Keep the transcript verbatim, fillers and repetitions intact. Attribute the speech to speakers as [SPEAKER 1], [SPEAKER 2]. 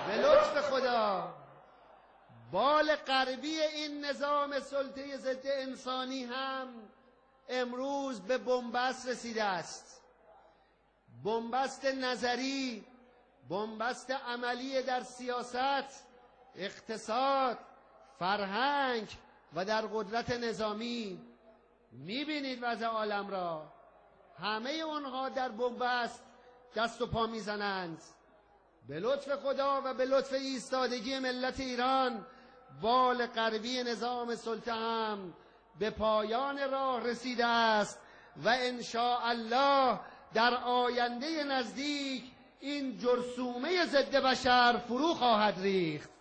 [SPEAKER 1] به لطف خدا بال غربی این نظام سلطه ضد انسانی هم امروز به بنبست رسیده است. بنبست نظری، بنبست عملی در سیاست، اقتصاد، فرهنگ و در قدرت نظامی. میبینید وضع عالم را، همه اونها در بنبست دست و پا میزنند. به لطف خدا و به لطف ایستادگی ملت ایران بال غربی نظام سلطه هم به پایان راه رسیده است و ان شاء الله در آینده نزدیک این جرثومه ضد بشر فرو خواهد ریخت.